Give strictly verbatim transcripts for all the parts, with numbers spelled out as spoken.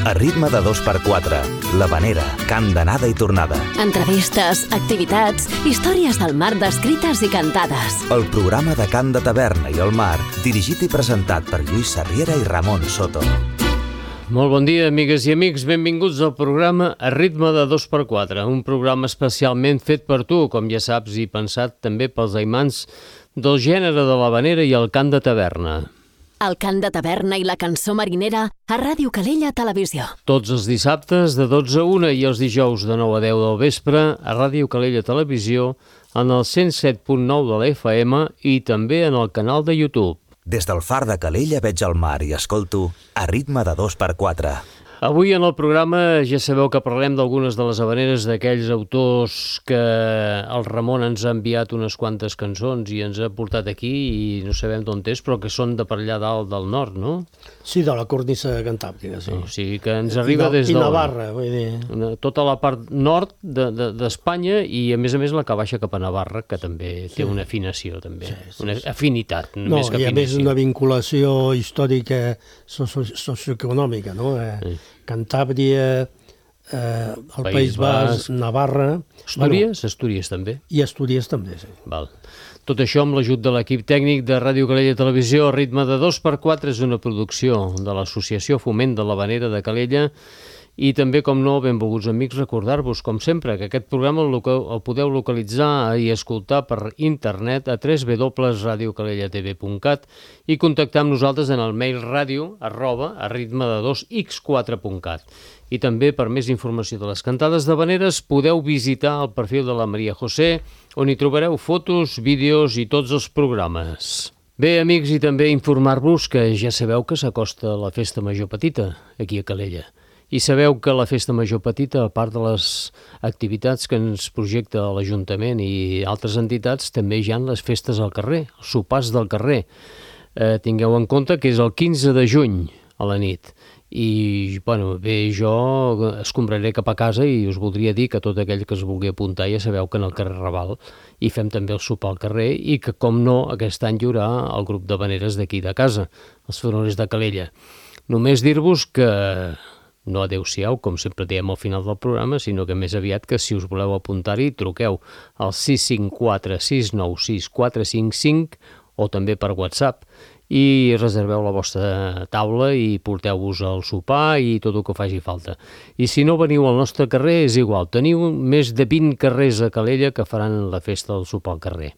A ritme de dos per quatre. L'Havanera, cant d'anada i tornada. Entrevistes, activitats, històries del mar descrites i cantades. El programa de cant de taverna i el mar, dirigit i presentat per Lluís Sarriera i Ramon Soto. Molt bon dia, amigues i amics. Benvinguts al programa A ritme de dos per quatre, un programa especialment fet per tu, com ja saps, i pensat també pels aimants del gènere de l'havanera i el cant de taverna. El cant de taverna i la cançó marinera a Ràdio Calella Televisió. Tots els dissabtes de dotze a una i els dijous de nou a deu del vespre a Ràdio Calella Televisió, en el cent set punt nou de la F M i també en el canal de YouTube. Des del far de Calella veig el mar i escolto A ritme de dos per quatre. Avui en el programa ja sabeu que parlem d'algunes de les havaneres d'aquells autors que el Ramon ens ha enviat unes quantes cançons i ens ha portat aquí i no sabem d'on és, però que són de per allà dalt del nord, no? Sí, de la cornisa cantàbrica, sí. O sigui que ens arriba des de... I Navarra, vull dir... Tota la part nord d'Espanya i a més a més la que baixa cap a Navarra, que també té una afinació, també. Sí, sí, una sí. afinitat, no, més que afinació. I a més una vinculació històrica socioeconòmica, no? Eh, sí. Cantàbria, eh, el País, País Basc, Navarra... Astúries? Bueno, Astúries també. I Astúries també, sí. Val. Tot això amb l'ajut de l'equip tècnic de Ràdio Calella Televisió. A ritme de dos per quatre és una producció de l'Associació Foment de l'Havanera de Calella i també, com no, benvolguts amics, recordar-vos, com sempre, que aquest programa el, el podeu localitzar i escoltar per internet a w w w punt radio calella t v punt cat i contactar amb nosaltres en el mail ràdio arroba a ritme de dos x quatre punt cat. I també, per més informació de les cantades d'havaneres, podeu visitar el perfil de la Maria José, on hi trobareu fotos, vídeos i tots els programes. Bé, amics, i també informar-vos que ja sabeu que s'acosta la Festa Major Petita, aquí a Calella. I sabeu que la Festa Major Petita, a part de les activitats que ens projecta l'Ajuntament i altres entitats, també hi ha les festes al carrer, els sopars del carrer. Eh, tingueu en compte que és el quinze de juny a la nit. I, bueno, bé, jo escombraré cap a casa i us voldria dir que tot aquell que es vulgui apuntar ja sabeu que en el carrer Raval hi fem també el sopar al carrer i que, com no, aquest any hi haurà el grup d'havaneres d'aquí de casa, els Faroners de Calella. Només dir-vos que... no adeu-siau, com sempre diem al final del programa, sinó que més aviat que si us voleu apuntar-hi, truqueu al sis cinc quatre sis nou sis quatre cinc cinc o també per WhatsApp i reserveu la vostra taula i porteu-vos el sopar i tot el que faci falta. I si no veniu al nostre carrer, és igual, teniu més de vint carrers a Calella que faran la festa del sopar al carrer.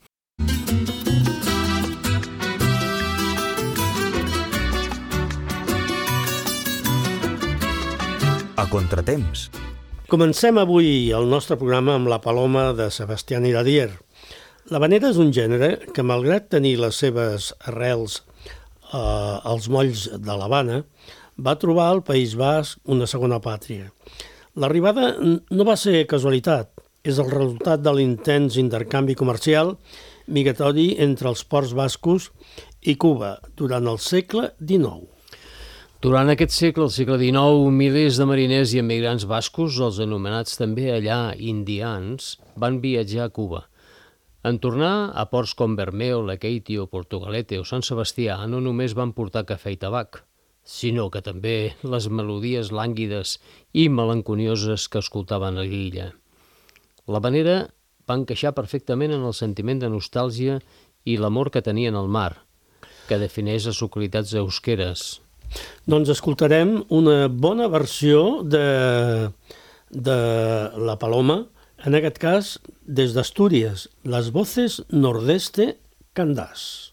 A contratemps. Comencem avui el nostre programa amb La Paloma de Sebastián Iradier. L'havanera és un gènere que, malgrat tenir les seves arrels eh, als molls de l'Havana, va trobar al País Basc una segona pàtria. L'arribada no va ser casualitat, és el resultat de l'intens intercanvi comercial migratori entre els ports bascos i Cuba durant el segle dinou. Durant aquest segle, el segle dinou, milers de mariners i emigrants bascos, els anomenats també allà indians, van viatjar a Cuba. En tornar a ports com Bermeo, Lekeitio, Portugalete o Sant Sebastià no només van portar cafè i tabac, sinó que també les melodies lànguides i melanconioses que escoltaven a l'illa. L'havanera va encaixar perfectament en el sentiment de nostàlgia i l'amor que tenien al mar, que defineix les localitats eusqueres. Doncs escoltarem una bona versió de, de La Paloma, en aquest cas des d'Astúries, les voces Nordeste Candás.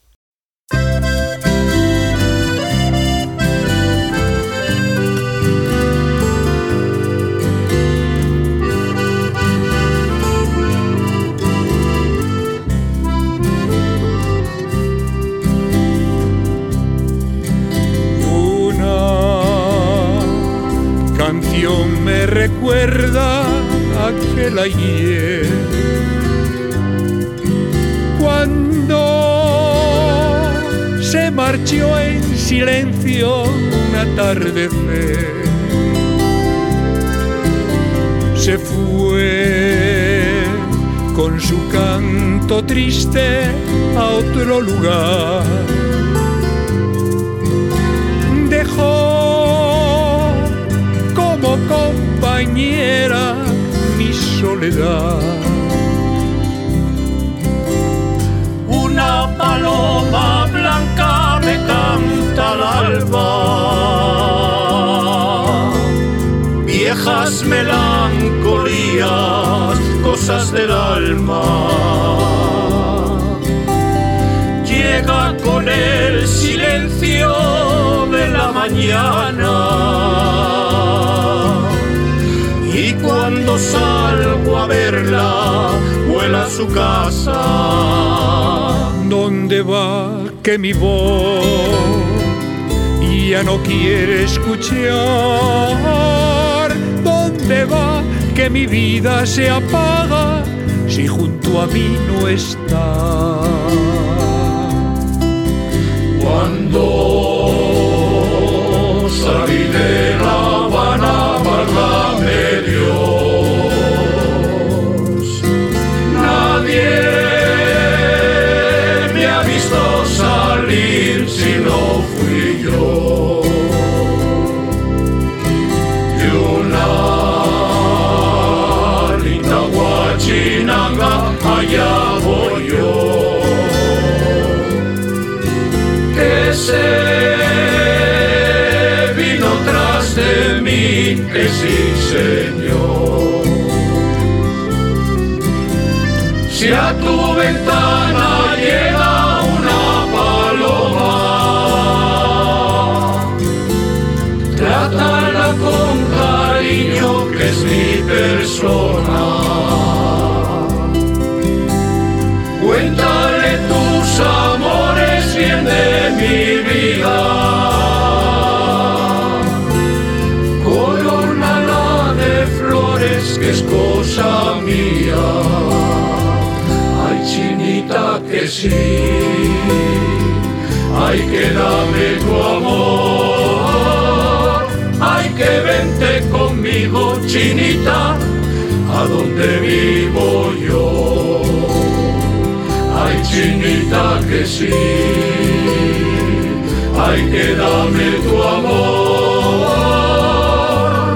Me recuerda aquel ayer cuando se marchó en silencio un atardecer, se fue con su canto triste a otro lugar, dejó compañera, mi soledad. Una paloma blanca me canta al alba, viejas melancolías, cosas del alma. Llega con el silencio de la mañana y cuando salgo a verla vuela a su casa. ¿Dónde va que mi voz ya no quiere escuchar? ¿Dónde va que mi vida se apaga si junto a mí no está? Cuando salí de La Habana, válgame Dios, nadie me ha visto salir si no fui yo. Y una linda guachinanga, allá voy yo, que se vino tras de mí, que sí, señor. Si a tu ventana llega una paloma, trátala con cariño, que es mi persona. Cuéntale tus amores, bien de mi vida, corónala de flores, que es cosa mía. Ay, chinita, que sí, ay, que dame tu amor, ay, que vente conmigo, chinita, a donde vivo yo. Ay, chinita, que sí, ay, que dame tu amor,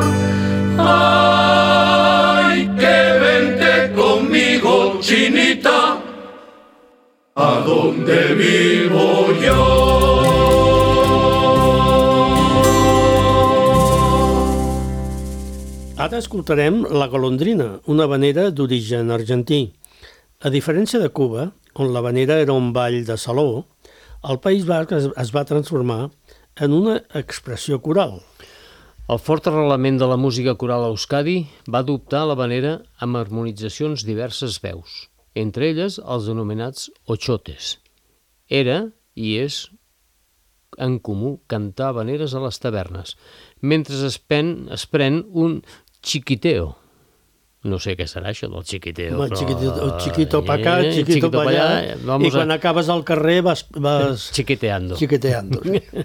ay, que vente conmigo, chinita, a donde vivo yo. Ara escoltarem La Golondrina, una havanera d'origen argentí. A diferència de Cuba, on l'havanera era un ball de saló, el País Basc es, es va transformar en una expressió coral. El fort arrelament de la música coral a Euskadi va adoptar l'havanera amb harmonitzacions diverses veus, entre elles els denominats ochotes. Era i és en comú cantar habaneres a les tavernes, mentre es pren, es pren un chiquiteo. No sé què serà això del chiquiteo. Home, però... chiquito, chiquito pa acá, eh, chiquito, chiquito pa allà, allà i quan a... acabes al carrer vas... vas... Chiquiteando. Chiquiteando.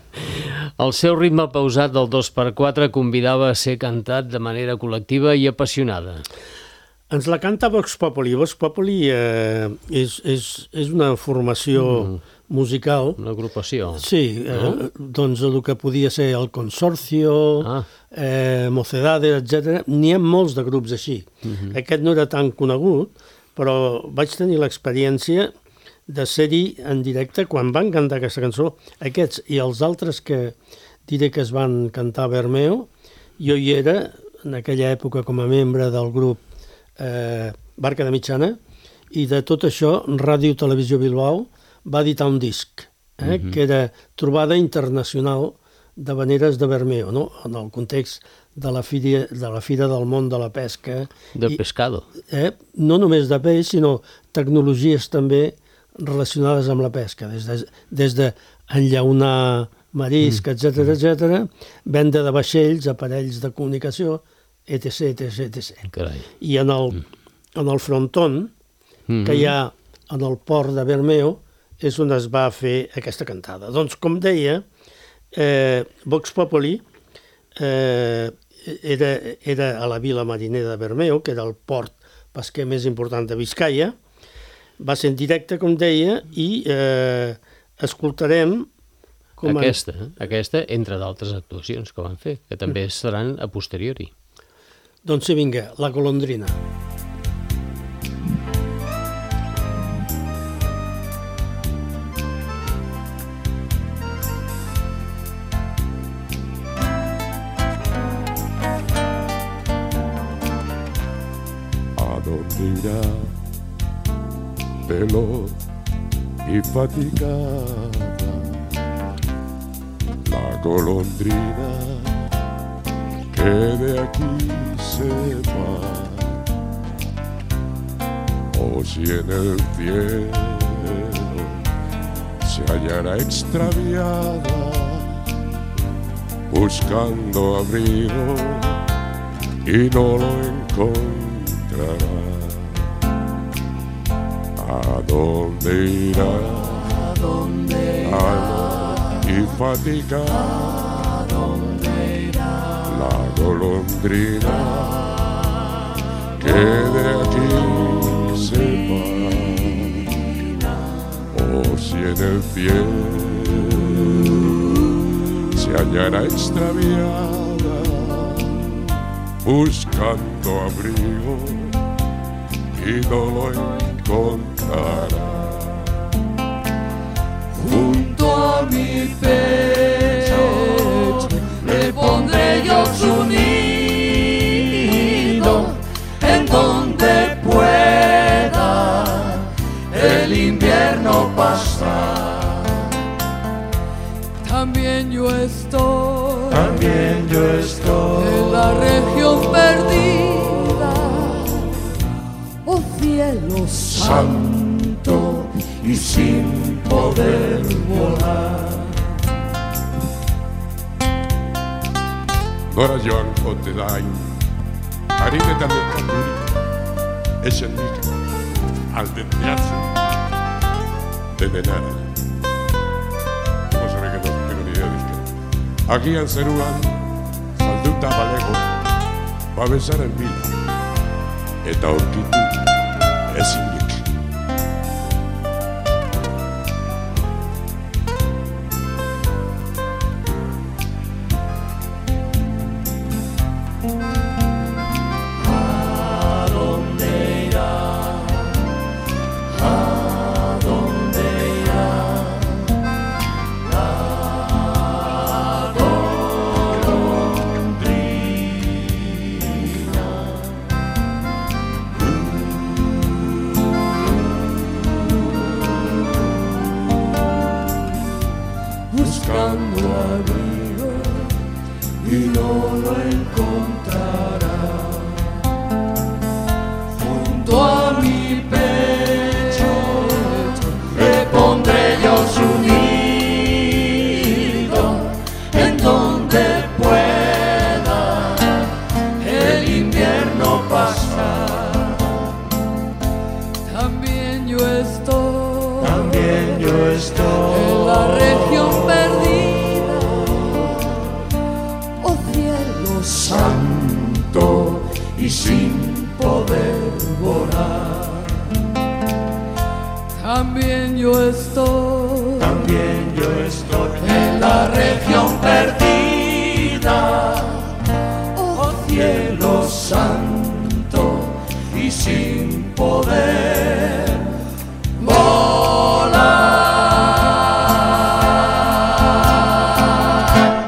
El seu ritme pausat del dos per quatre convidava a ser cantat de manera col·lectiva i apassionada. Ens la canta Vox Populi. Vox Populi eh, és, és, és una formació mm. musical. Una agrupació. Sí, no? eh, doncs el que podia ser el Consorcio, ah. eh, Mocedades, etcètera. N'hi ha molts de grups així. Mm-hmm. Aquest no era tan conegut, però vaig tenir l'experiència de ser-hi en directe quan van cantar aquesta cançó. Aquests i els altres que diré que es van cantar a Bermeo, jo hi era en aquella època com a membre del grup Eh, Barca de Mitjana, i de tot això Ràdio Televisió Bilbao va editar un disc eh, uh-huh. que era Trobada Internacional d'Havaneres de Bermeo, no? En el context de la, fira, de la Fira del Món de la Pesca. De I, pescado. Eh, no només de peix, sinó tecnologies també relacionades amb la pesca, des de, des de enllaunar marisc, mm. etcètera, etcètera, venda de vaixells, aparells de comunicació, etc, etc, etcètera. Carai. I en el, en el fronton mm-hmm. que hi ha en el port de Bermeo és on es va fer aquesta cantada. Doncs, com deia, eh, Vox Populi eh, era, era a la vila marinera de Bermeo, que era el port pesquer més important de Biscaia. Va ser en directe, com deia, i eh, escoltarem... Com aquesta, en... aquesta, entre d'altres actuacions que van fer, que també seran a posteriori. Doncs sí, vinga, La golondrina. ¿A dónde irá, veloz y fatigada, la golondrina que de aquí se va? O si en el cielo se hallará extraviada, buscando abrigo y no lo encontrará. ¿A dónde irá? ¿A dónde irá? Y fatigada, ¿a dónde irá? La golondrina que de aquí se va. O si en el cielo se hallará extraviada, buscando abrigo y no lo encontrará. Junto a mi pecho le pondré yo su nido, en donde pueda el invierno pasar. También yo estoy, también yo estoy en la región perdida, oh cielo santo, y sin poder volar. Nora Joan Hotelain, Arinetan del Canturi, Echenik, al del Teatro, de Nenara. No se ve que no tengo ni idea de esto. Aquí en Zeruan, Salduta Balego, va a besar en vida, eta aurkitu ezinik. Buscando abrigo y no lo encontrará. Junto a mi pecho le pondré yo su nido, en donde pueda el invierno pasar. también yo estoy, También yo estoy en la región perdida, oh cielo santo y sin poder volar. también yo estoy, También yo estoy en la región perdida, oh cielo santo, y sin poder volar.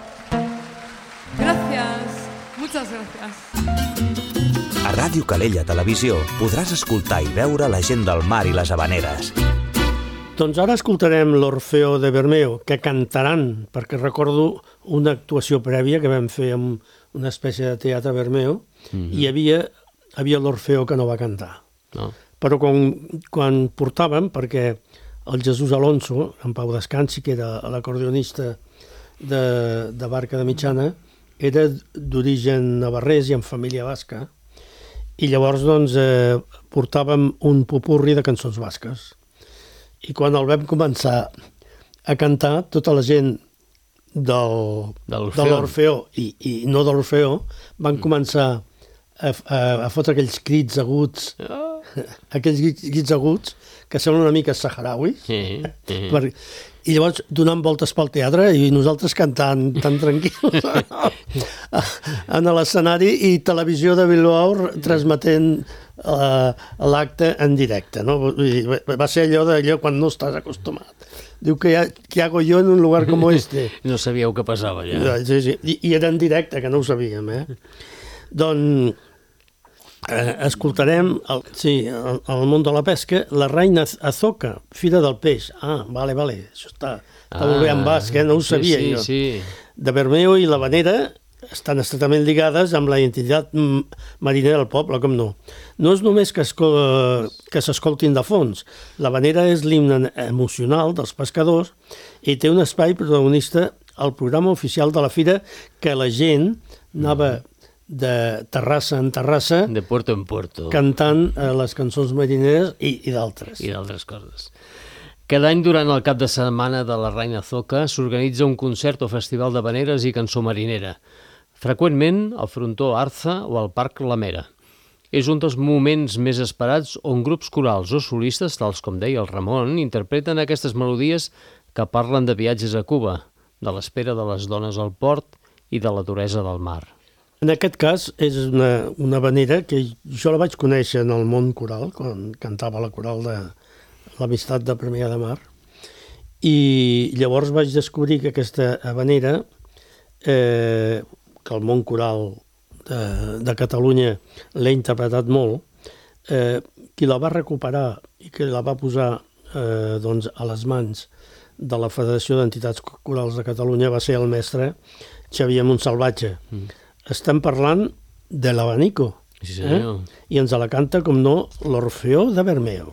gracias, muchas gracias. A Ràdio Calella Televisió podràs escoltar i veure la gent del mar i les havaneres. Doncs ara escoltarem l'Orfeo de Bermeo, que cantaran, perquè recordo una actuació prèvia que vam fer amb una espècie de teatre Bermeo, mm-hmm. i hi havia, havia l'Orfeo que no va cantar. No. Però quan, quan portàvem, perquè el Jesús Alonso, en pau descansi, que era l'acordionista de, de Barca de Mitjana, era d'origen navarrès i en família basca, i llavors doncs, eh, portàvem un popurri de cançons basques. I quan el vam començar a cantar, tota la gent del, De l'Orfeó. de l'Orfeó i, i no de l'Orfeó van mm. començar a, a, a fotre aquells crits aguts, Oh. aquells crits aguts que semblen una mica saharauis, Sí, sí. per, I llavors donant voltes pel teatre i nosaltres cantant tan tranquils en l'escenari i Televisió de Bilbao transmetent uh, l'acte en directe. No? Va ser allò d'allò quan no estàs acostumat. Diu que ha, què hago jo en un lugar com este? No sabíeu què passava ja. Sí, sí. I, I era en directe, que no ho sabíem. Eh? Doncs eh, escoltarem el, sí, el, el món de la pesca, la Reina Azoka, Fira del Peix. Ah, vale, vale, això està, està ah, molt bé en basc, eh? No ho sabia sí, jo. Sí, sí. De Bermeo i l'Havanera estan estretament lligades amb la identitat marinera del poble, com no. No és només que, que s'escoltin de fons. L'Havanera és l'himne emocional dels pescadors i té un espai protagonista al programa oficial de la fira que la gent anava de terrassa en terrassa, de puerto en puerto, cantant eh, les cançons marineres i, i d'altres. I d'altres coses. Cada any, durant el cap de setmana de la Reina Azoka, s'organitza un concert o festival d'havaneres i cançó marinera, freqüentment al frontó Arza o al Parc La Mera. És un dels moments més esperats on grups corals o solistes, tals com deia el Ramon, interpreten aquestes melodies que parlen de viatges a Cuba, de l'espera de les dones al port i de la duresa del mar. En aquest cas és una, una havanera que jo la vaig conèixer en el món coral, quan cantava la coral de l'Amistat de Premià de Mar, i llavors vaig descobrir que aquesta havanera, eh, que el món coral de, de Catalunya l'ha interpretat molt, eh, qui la va recuperar i que la va posar eh, doncs, a les mans de la Federació d'Entitats Corals de Catalunya va ser el mestre Xavier Montsalvatge. Mm. Estem parlant de l'Abanico, sí, senyor. Eh? I ens la canta, com no, l'Orfeó de Bermeo.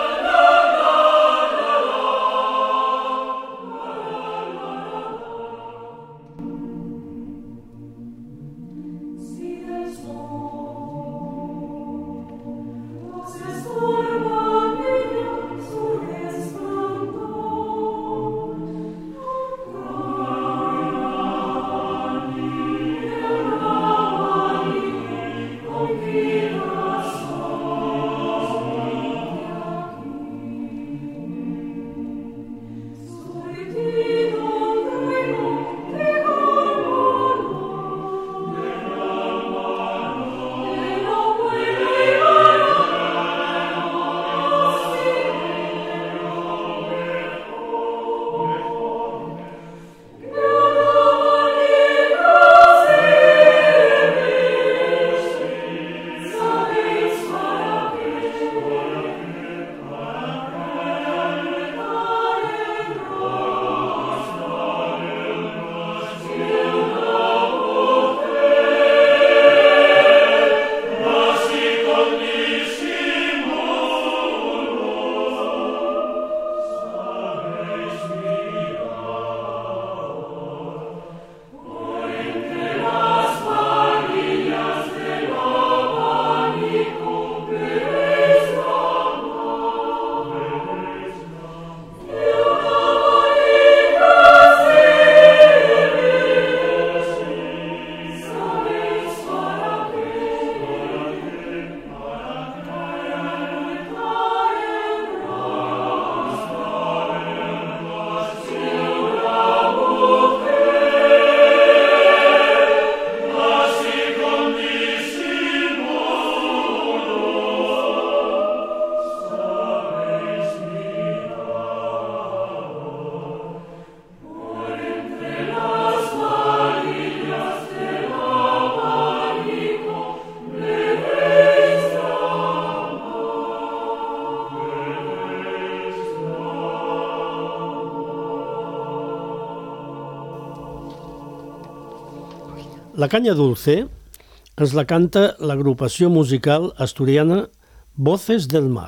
La canya dulce ens la canta l'agrupació musical asturiana Voces del Mar.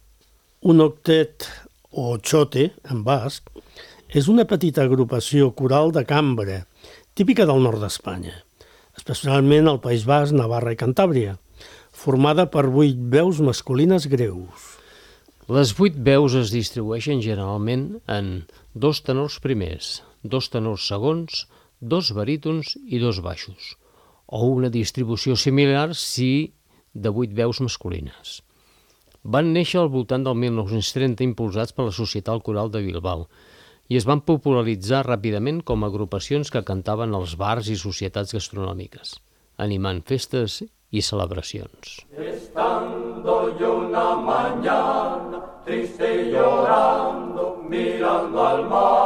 Un octet o xote, en basc, és una petita agrupació coral de cambra, típica del nord d'Espanya, especialment al País Basc, Navarra i Cantàbria, formada per vuit veus masculines greus. Les vuit veus es distribueixen generalment en dos tenors primers, dos tenors segons, dos barítons i dos baixos, o una distribució similar si de vuit veus masculines. Van néixer al voltant del mil nou-cents trenta impulsats per la Societat Coral de Bilbao i es van popularitzar ràpidament com a agrupacions que cantaven als bars i societats gastronòmiques, animant festes y celebracions. Estando yo una mañana triste y llorando, mirando al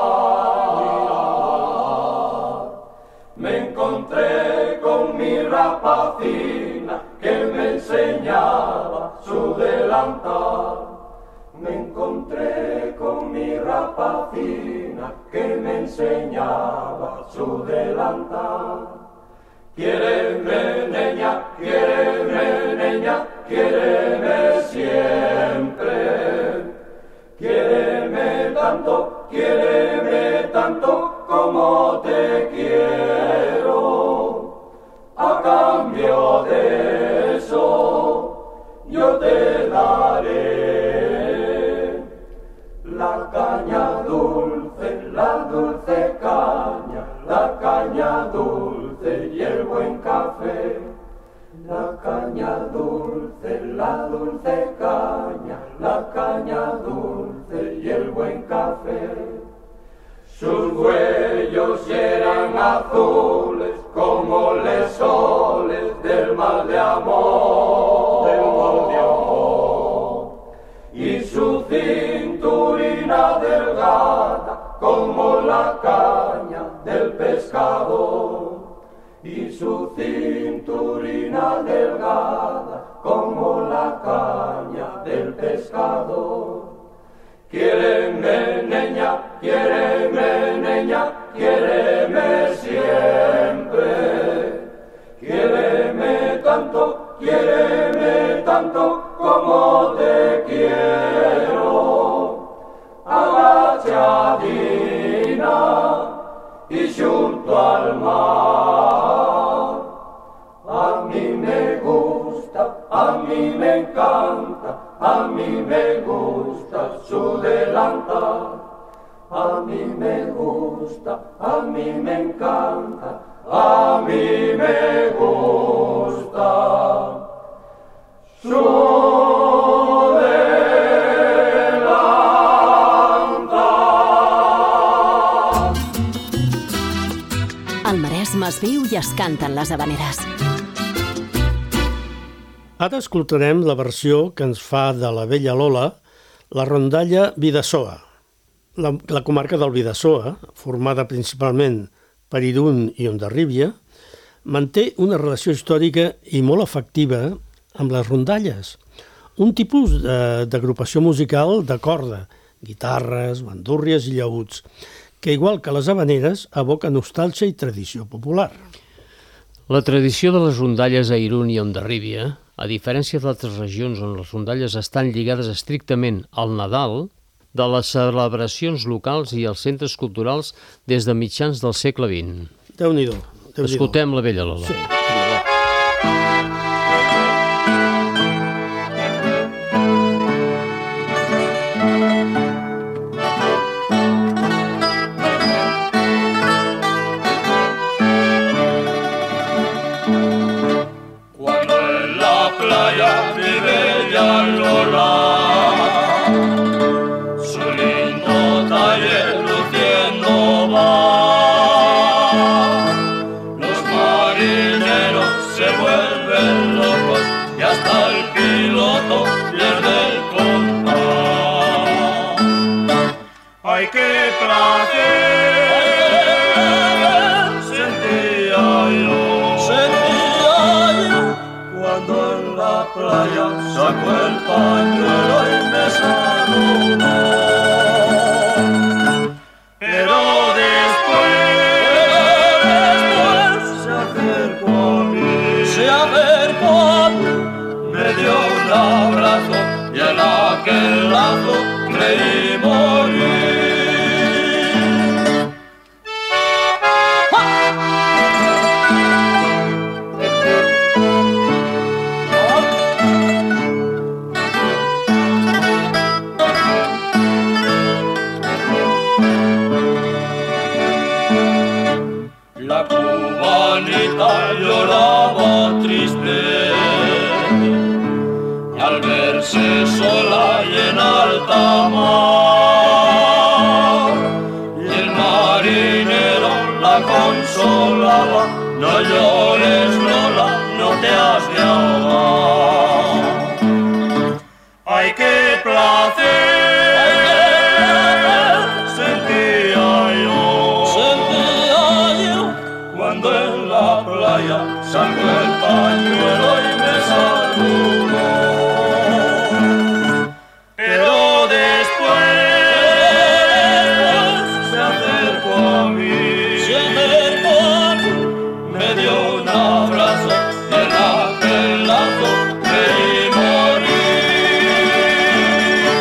mar, me encontré con mi rapacina que me enseñaba su delantal. Me encontré con mi rapacina que me enseñaba su delantal. Quiéreme, niña, quiéreme, niña, quiéreme siempre. Quiéreme tanto, quiéreme tanto como te quiero. A cambio de eso, yo te daré la caña dulce, la dulce caña, la caña dulce y el buen café. La caña dulce, la dulce caña, la caña dulce y el buen café. Sus huellos eran azules como los soles del mar de amor, del mar de amor. Y su cinturina delgada como la caña del pescador. Y su cinturina delgada como la caña del pescador. Quiéreme, niña, quiéreme, niña, quiéreme siempre. Quiéreme tanto, quiéreme tanto como te quiero. Agachadina y junto al mar. A mí me gusta, a mí me encanta, a mí me gusta su delantal. A mí me gusta, a mí me encanta, a mí me gusta su delantal. Al Maresme es viu i es canten les havaneres. Ara escoltarem la versió que ens fa de la vella Lola la rondalla Bidasoa. La, la comarca del Bidasoa, formada principalment per Irún i Hondarribia, manté una relació històrica i molt efectiva amb les rondalles, un tipus d'agrupació musical de corda, guitarres, bandúrries i llaüts, que igual que les havaneres evoca nostàlgia i tradició popular. La tradició de les rondalles a Irún i Hondarribia, a diferència d'altres regions on les rondalles estan lligades estrictament al Nadal, de les celebracions locals i els centres culturals des de mitjans del segle vint. Déu-n'hi-do. Déu Escoltem la vella Lola. Sí. Ay, qué placer sentía yo, sentía yo cuando en la playa sacó el pañuelo y me saludó. Pero después, después se acercó a mí, se acercó a mí, me dio un abrazo y en aquel lazo creí morir. La cubanita lloraba triste y al verse sola y en alta mar, y lava, no llores Lola, no te has de ahogar. Ay, qué placer, ay, qué placer sentía yo, sentía yo cuando en la playa sacó el pañuelo y me saludó. Pero después, después se acercó a mí, se acercó a mí, me dio un abrazo y en aquel lazo creí morir.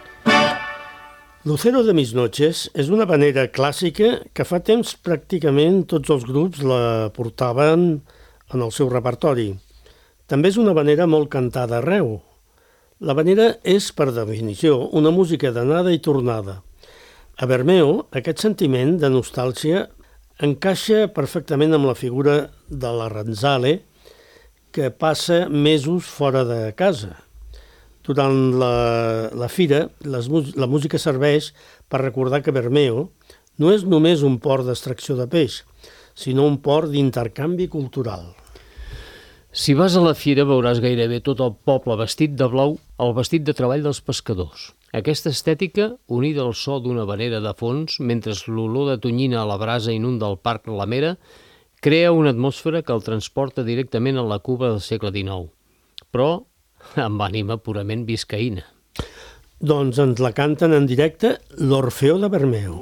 Lucero de mis noches és una habanera clàssica que fa temps pràcticament tots els grups la portaven en el seu repertori. També és una habanera molt cantada arreu. L'habanera és, per definició, una música d'anada i tornada. A Bermeo, aquest sentiment de nostàlgia encaixa perfectament amb la figura de l'Arranzale, que passa mesos fora de casa. Durant la, la fira, les, la música serveix per recordar que Bermeo no és només un port d'extracció de peix, sinó un port d'intercanvi cultural. Si vas a la fira veuràs gairebé tot el poble vestit de blau, el vestit de treball dels pescadors. Aquesta estètica, unida al so d'una habanera de fons, mentre l'olor de tonyina a la brasa inunda el parc La Mera, crea una atmosfera que el transporta directament a la Cuba del segle dinou, però amb ànima purament viscaïna. Doncs ens la canten en directe l'Orfeó de Bermeo.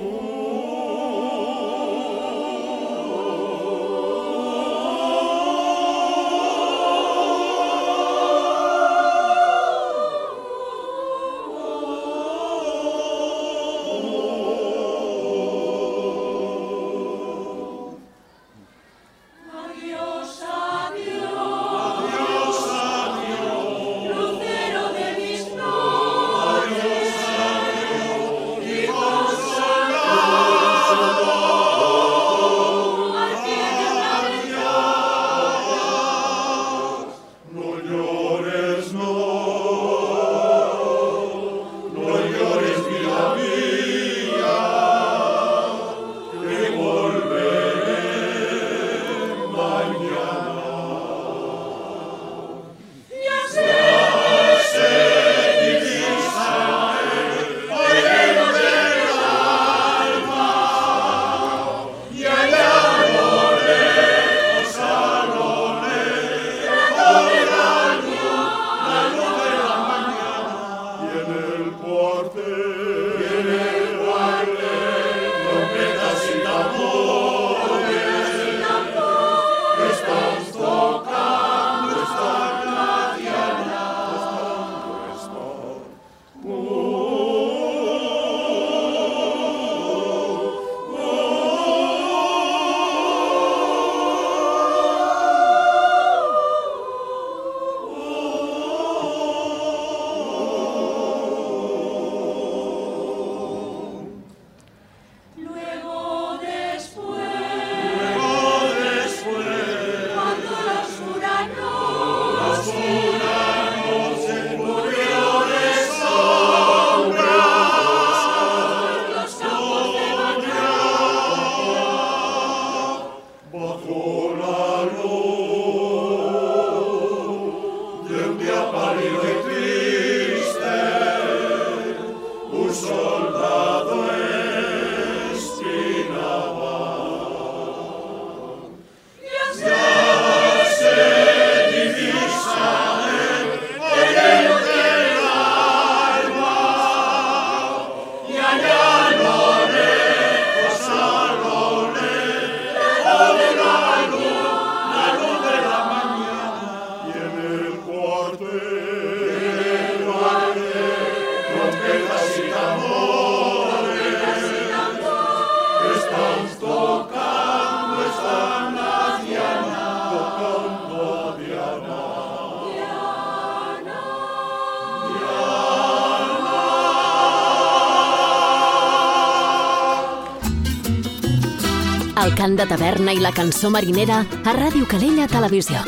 El cant de taverna i la cançó marinera a Ràdio Calella Televisió.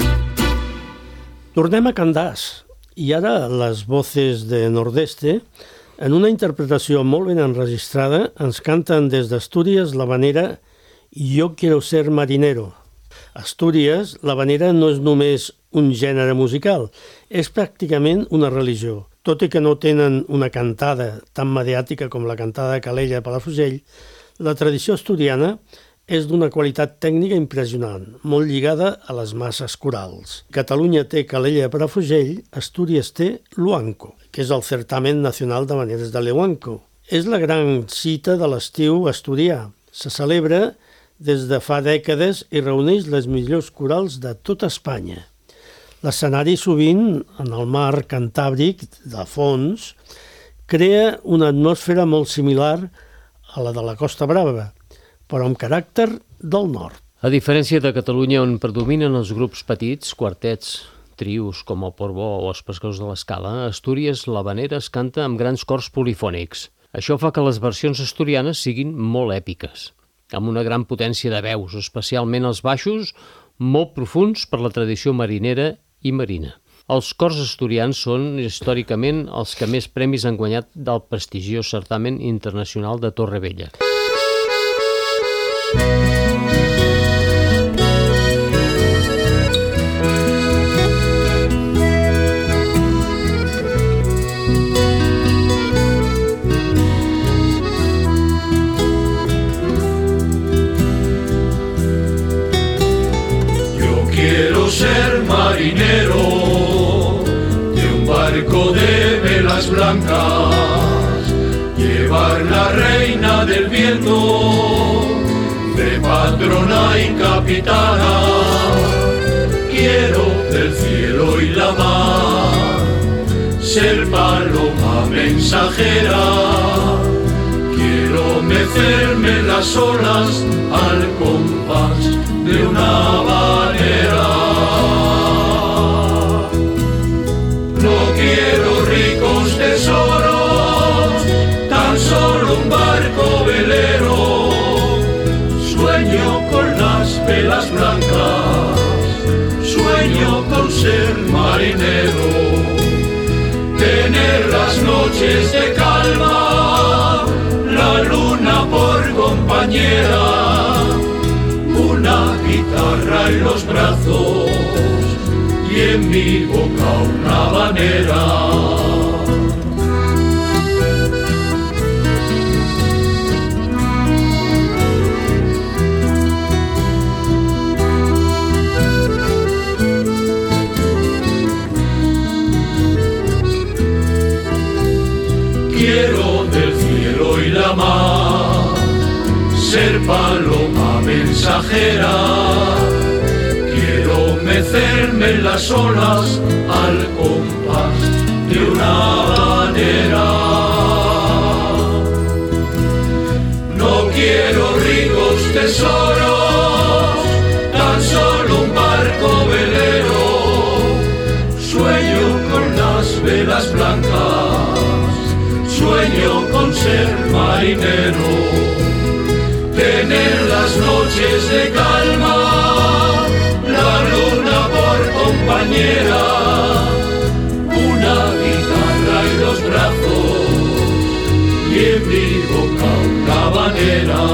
Tornem a Candàs, i ara les voces de Nordeste, en una interpretació molt ben enregistrada, ens canten des d'Astúries l'habanera Yo quiero ser marinero. A Astúries, l'havanera no és només un gènere musical, és pràcticament una religió. Tot i que no tenen una cantada tan mediàtica com la cantada de Calella a Palafrugell, la tradició asturiana és d'una qualitat tècnica impressionant, molt lligada a les masses corals. Catalunya té Calella a Palafrugell, Astúries té l'Huanco, que és el certamen nacional d'havaneres de l'Huanco. És la gran cita de l'estiu asturià. Se celebra des de fa dècades i reuneix les millors corals de tota Espanya. L'escenari sovint, en el mar Cantàbric, de fons, crea una atmosfera molt similar a la de la Costa Brava, però amb caràcter del nord. A diferència de Catalunya, on predominen els grups petits, quartets, trios com el Portbó o els Pescadors de l'Escala, a Astúries l'havanera es canta amb grans cors polifònics. Això fa que les versions asturianes siguin molt èpiques, amb una gran potència de veus, especialment els baixos, molt profuns per la tradició marinera i marina. Els cors asturians són, històricament, els que més premis han guanyat del prestigiós certamen internacional de Torrevella. Ser marinero de un barco de velas blancas, llevar la reina del viento de patrona y capitana. Quiero del cielo y la mar ser paloma mensajera. Quiero mecerme en las olas al compás de una habanera. No quiero ricos tesoros, tan solo un barco velero. Sueño con las velas blancas, sueño con ser marinero. Tener las noches de calma, la luna por compañera, una guitarra en los brazos y en mi boca una habanera. Quiero del cielo y la mar ser paloma mensajera. Quiero mecerme en las olas al compás de una habanera. No quiero ricos tesoros, tan solo un barco velero. Sueño con las velas blancas, sueño con ser marinero. Tener las noches de calma, la luna por compañera, una guitarra en los brazos y en mi boca una habanera.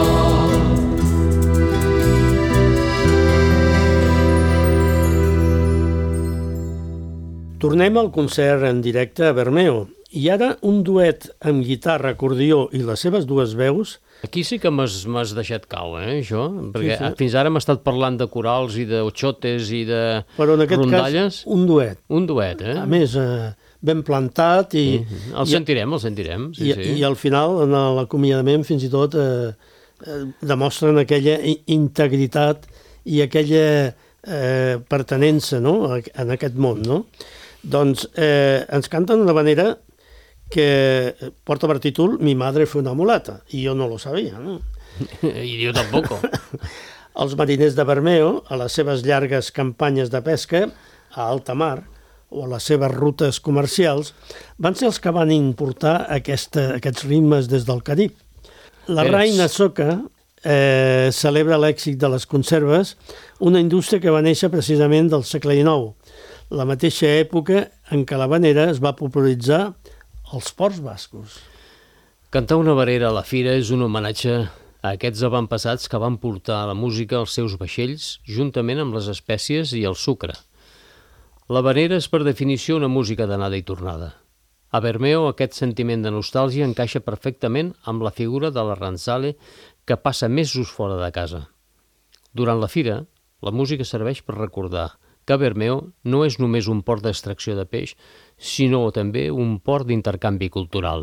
Tornem al concert en directe a Bermeo. I ara un duet amb guitarra, acordió i les seves dues veus. Aquí sí que m'has deixat cau, eh, això? Perquè sí, sí. Fins ara hem estat parlant de corals i d'ochotes i de rondalles. Però en aquest cas, un duet. Un duet, eh? A més, eh, ben plantat i... Mm-hmm. El sentirem, el sentirem, sí, i, sí. I al final, en l'acomiadament, fins i tot eh, eh, demostren aquella integritat i aquella eh, pertenença, no?, en aquest món, no? Doncs eh, ens canten d'una manera que porta per títol Mi madre fue una mulata, i jo no lo sabia, no? I jo tampoc. Els mariners de Bermeo, a les seves llargues campanyes de pesca a alta mar o a les seves rutes comercials, van ser els que van importar aquesta, aquests ritmes des del Carib. La Eres. Reina Soca eh, celebra l'èxit de les conserves, una indústria que va néixer precisament del segle dinou, la mateixa època en què l'havanera es va popularitzar als ports bascos. Cantar una havanera a la fira és un homenatge a aquests avantpassats que van portar la música als seus vaixells juntament amb les espècies i el sucre. L'havanera és per definició una música d'anada i tornada. A Bermeo aquest sentiment de nostàlgia encaixa perfectament amb la figura de l'arranzale que passa mesos fora de casa. Durant la fira, la música serveix per recordar que Bermeo no és només un port d'extracció de peix, sinó també un port d'intercanvi cultural.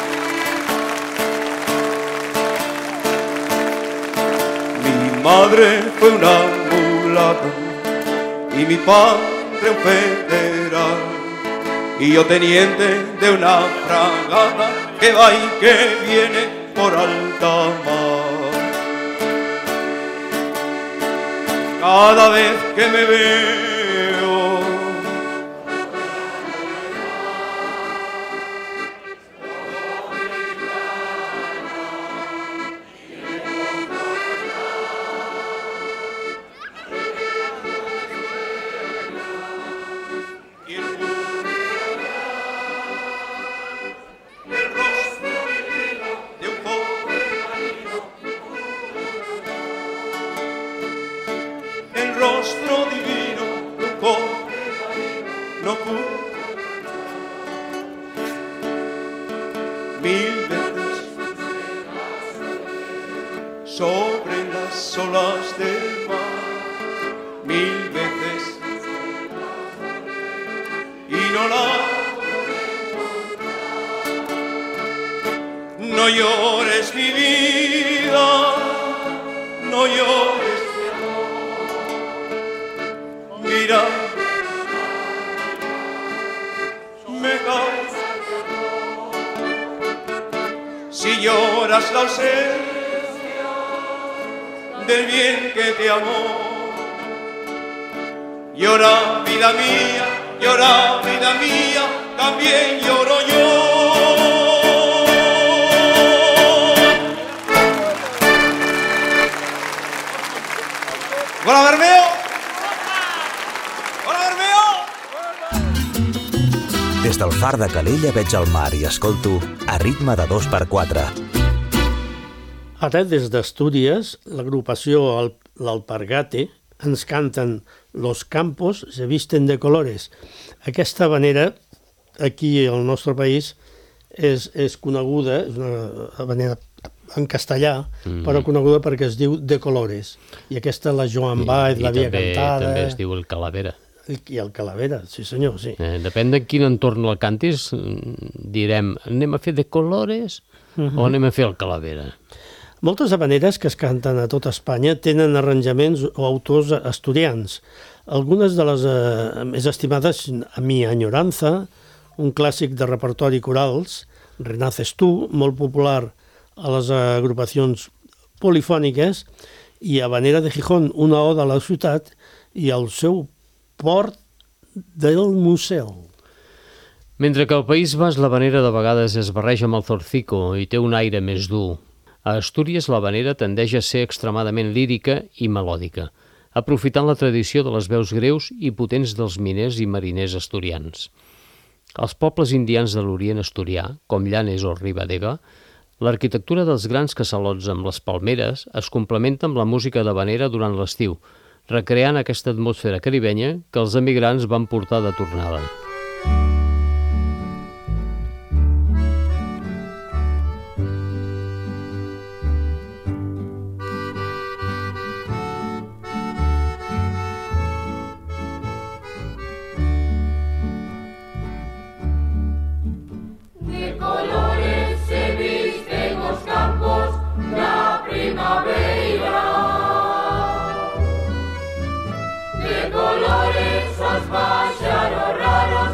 Mi madre fue una mulata y mi padre un federal y yo teniente de una fragata que va y que viene por alta mar. Cada vez que me veo rostro divino, no no mil veces sobre las olas del mar, mil veces y no la no llores mi vida, no llores. Mira, me caes. Si lloras la ausencia del bien que te amó, llora vida mía, llora vida mía, también lloro yo. ¡Hola, Bermeo! Des del far de Calella veig el mar i escolto a ritme de dos per quatre. Ara, des d'Astúries, l'agrupació L'Alpargate ens canten Los campos se visten de colores. Aquesta havanera, aquí al nostre país, és, és coneguda, és una havanera en castellà, mm-hmm. però coneguda perquè es diu De Colores. I aquesta la Joan Baez l'havia cantada. I també es diu El Calavera. I el Calavera, sí senyor, sí. Eh, depèn de quin entorn la cantis, direm, anem a fer De Colores uh-huh. o anem a fer el Calavera. Moltes habaneres que es canten a tota Espanya tenen arranjaments o autors asturians. Algunes de les eh, més estimades, A mi añoranza, un clàssic de repertori corals, Renaces tu, molt popular a les agrupacions polifòniques, i Habanera de Gijón, una oda a la ciutat i al seu port del museu. Mentre que al País Basc l'habanera de vegades es barreja amb el zorzico i té un aire més dur, a Astúries l'habanera tendeix a ser extremadament lírica i melòdica, aprofitant la tradició de les veus greus i potents dels miners i mariners asturians. Als pobles indians de l'Orient asturià, com Llanes o Ribadega, l'arquitectura dels grans casalots amb les palmeres es complementa amb la música d'habanera durant l'estiu, recreant aquesta atmosfera caribenya que els emigrants van portar de tornada. De colores se visten los campos la primavera. De colores os páxaros raros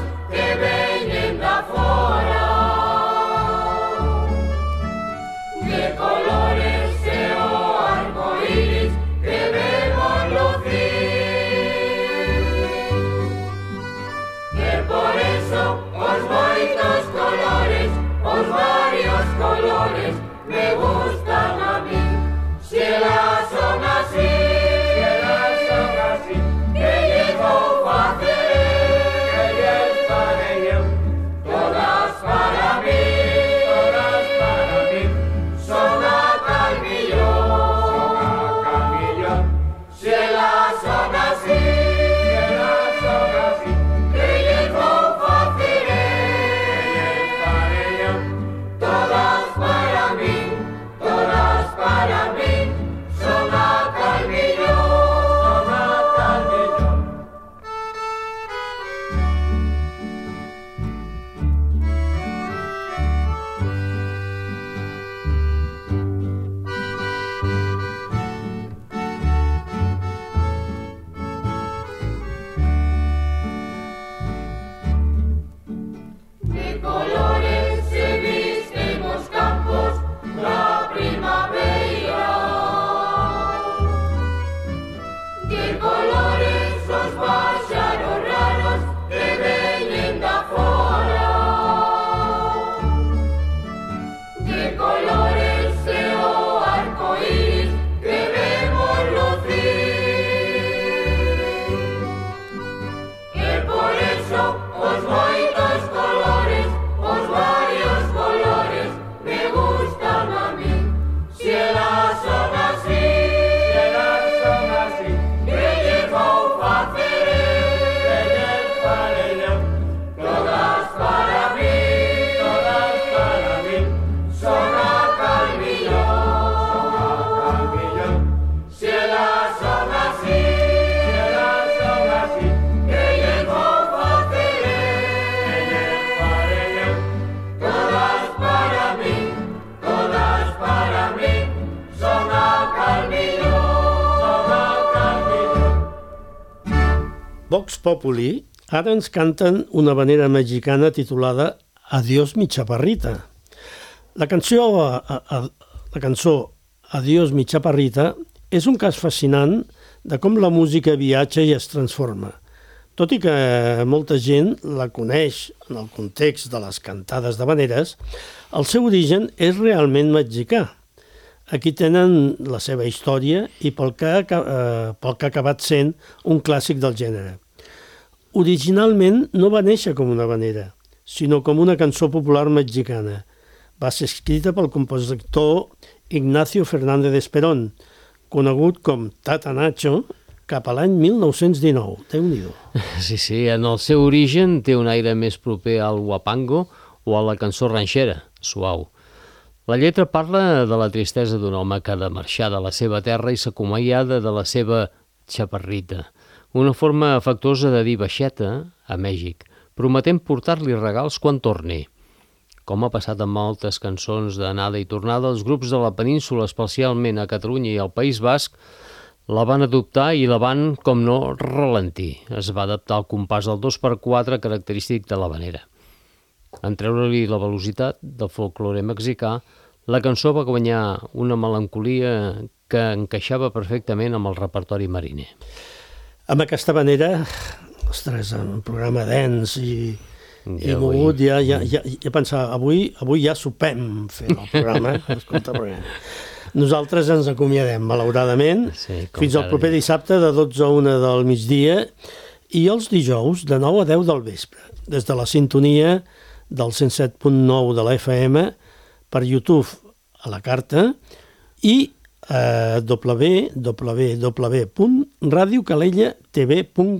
Vox Populi ara ens canten una habanera mexicana titulada Adiós mi chaparrita. La cançó, a, a, la cançó Adiós mi chaparrita és un cas fascinant de com la música viatja i es transforma. Tot i que molta gent la coneix en el context de les cantades d'habaneres, el seu origen és realment mexicà. Aquí tenen la seva història i pel que, eh, pel que ha acabat sent un clàssic del gènere. Originalment no va néixer com una habanera, sinó com una cançó popular mexicana. Va ser escrita pel compositor Ignacio Fernández Esperón, conegut com Tata Nacho, cap a l'any mil nou-cents dinou. Déu-n'hi-do. Sí, sí, en el seu origen té un aire més proper al huapango o a la cançó ranxera, suau. La lletra parla de la tristesa d'un home que ha de marxar de la seva terra i s'acomiada de la seva xaparrita, una forma afectuosa de dir baixeta a Mèxic, prometent portar-li regals quan torni. Com ha passat amb moltes cançons d'anada i tornada, els grups de la península, especialment a Catalunya i al País Basc, la van adoptar i la van, com no, ralentir. Es va adaptar al compàs del dos per quatre característic de l'habanera. En treure-li la velocitat del folklore mexicà, la cançó va guanyar una melancolia que encaixava perfectament amb el repertori mariner. Amb aquesta manera, ostres, un programa dens i, ja i mogut, ja, ja, ja, ja pensava, avui, avui ja sopem fent el programa. Escolta, perquè nosaltres ens acomiadem, malauradament, sí, fins al proper dia. Dissabte de dotze a una del migdia i els dijous de nou a deu del vespre, des de la sintonia del cent set punt nou de la F M per YouTube a la carta i a w w w punt radio calella t v punt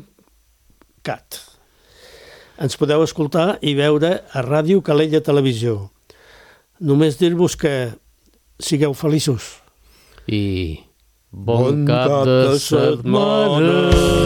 cat. Ens podeu escoltar i veure a Ràdio Calella Televisió. Només dir-vos que sigueu feliços. I bon, bon cap, cap de, de setmana.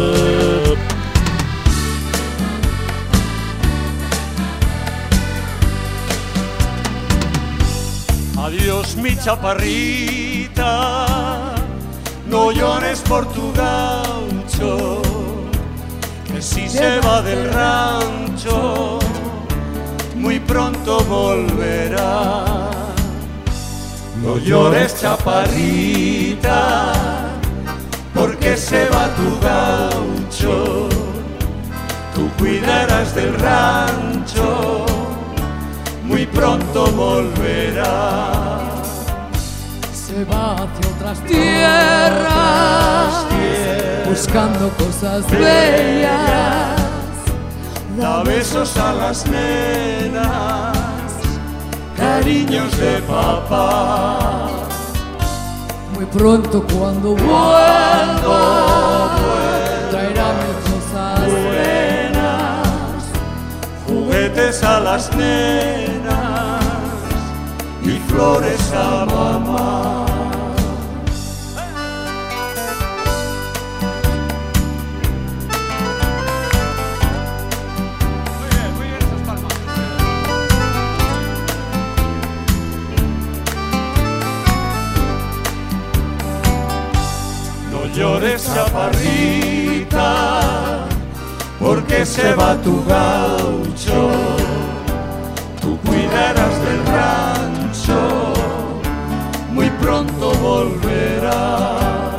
Adiós mi chaparrita, no llores por tu gaucho, que si se va del rancho, muy pronto volverá. No llores chaparrita, porque se va tu gaucho, tú cuidarás del rancho, muy pronto volverá. Se va hacia otras tierras, tierras buscando cosas bellas, da besos a las nenas, cariños de papá. Muy pronto cuando vuelva, traerá mil cosas buenas, juguetes a las nenas y flores a mamá. Muy bien, muy bien esas palmas. No llores, chaparrita, porque se va tu gaucho, tú cuidarás del rancho, muy pronto volverá.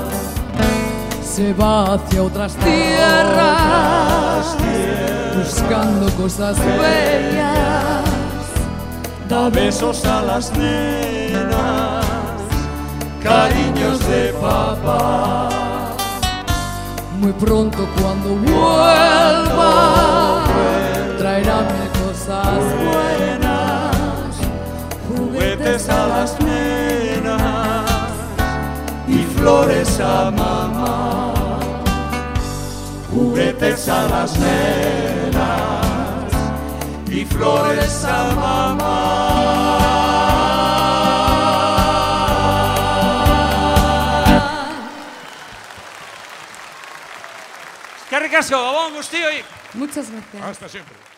se va hacia otras tierras, buscando cosas bellas, da besos a las nenas, cariños de papá. Muy pronto cuando vuelva, traerá mil cosas buenas, juguetes a las nenas y flores a mamá. Juguetes a las nenas y flores a mamá. ¡Qué ricasco! ¡Vamos, tío! Muchas gracias. Hasta siempre.